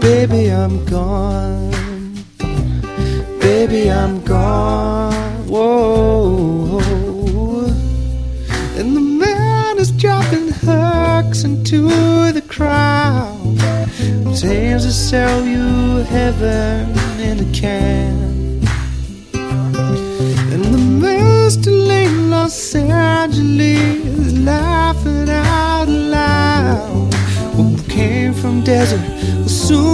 baby, I'm gone. Baby, I'm gone. Whoa. And the man is dropping hooks into the crowd, tends to sell you heaven in a can. And the master in Los Angeles laughing out loud. What came from desert will soon